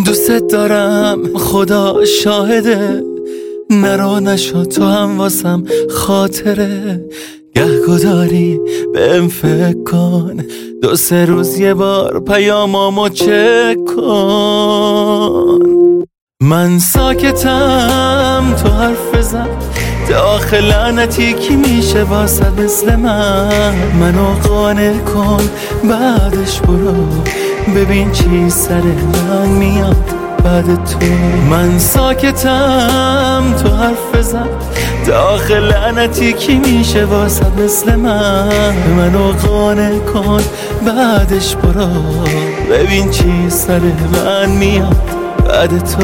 دوست دارم خدا شاهده، نرو نشو تو هم واسم خاطره. گهگداری بهم فکر کن، 2-3 روز یه بار پیامامو چک کن. من ساکتم تو حرف بزن، داخل لعنتی کی میشه واسه مثل منو قانع کن. بعدش برو ببین چی سر من میاد بعد تو. من ساکتم تو حرف بزن، داخل لعنتی کی میشه واسه مثل منو قانع کن. بعدش برو ببین چی سر من میاد بعد تو.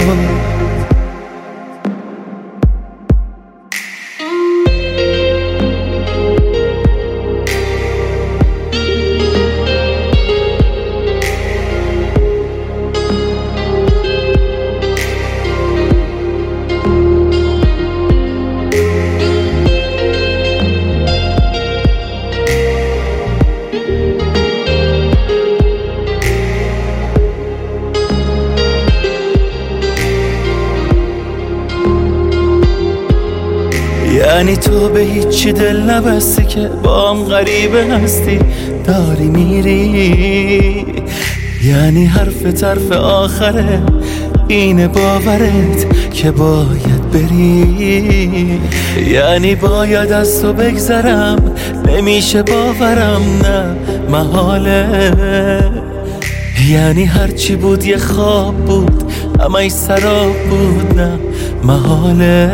یعنی تو به هیچی دل نبستی که با هم غریبه هستی داری میری؟ یعنی حرف آخره اینه باورت که باید بری؟ یعنی باید از تو بگذرم نمیشه باورم، نه محاله. یعنی هرچی بود یه خواب بود همه سراب بود، نه محاله.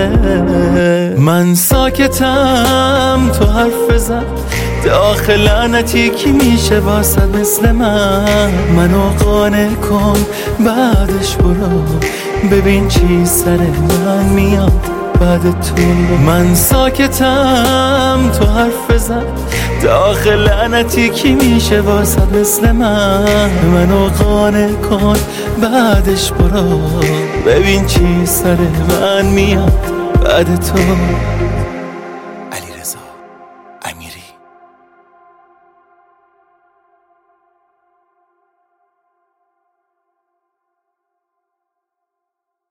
من ساکتم تو حرف بزن، داخل لعنتی کی میشه واسه مثل منو قانع کن. بعدش برو ببین چی سر من میاد بعد تو. من ساکتم تو حرف بزن، داخل لعنتی کی میشه واسه مثل منو قانع کن. بعدش برو ببین چی سر من میاد بعد تو.